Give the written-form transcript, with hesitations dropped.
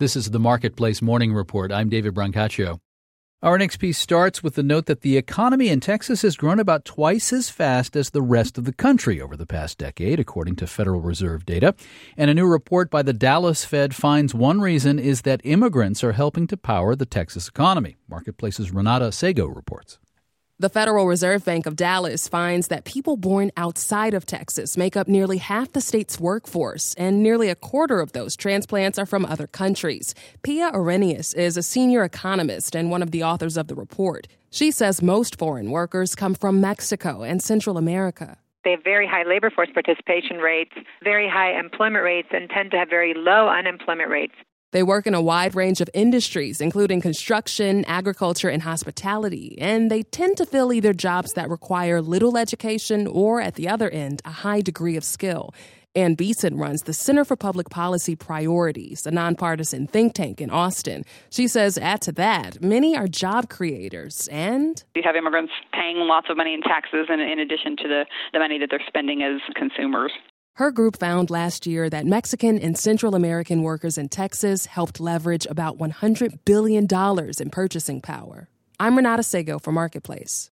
This is the Marketplace Morning Report. I'm David Brancaccio. Our next piece starts with the note that the economy in Texas has grown about twice as fast as the rest of the country over the past decade, according to Federal Reserve data. And a new report by the Dallas Fed finds one reason is that immigrants are helping to power the Texas economy. Marketplace's Renata Sego reports. The Federal Reserve Bank of Dallas finds that people born outside of Texas make up nearly half the state's workforce, and nearly a quarter of those transplants are from other countries. Pia Arrhenius is a senior economist and one of the authors of the report. She says most foreign workers come from Mexico and Central America. They have very high labor force participation rates, very high employment rates, and tend to have very low unemployment rates. They work in a wide range of industries, including construction, agriculture, and hospitality, and they tend to fill either jobs that require little education or, at the other end, a high degree of skill. Ann Beeson runs the Center for Public Policy Priorities, a nonpartisan think tank in Austin. She says, add to that, many are job creators, and you have immigrants paying lots of money in taxes in addition to the money that they're spending as consumers. Her group found last year that Mexican and Central American workers in Texas helped leverage about $100 billion in purchasing power. I'm Renata Sego for Marketplace.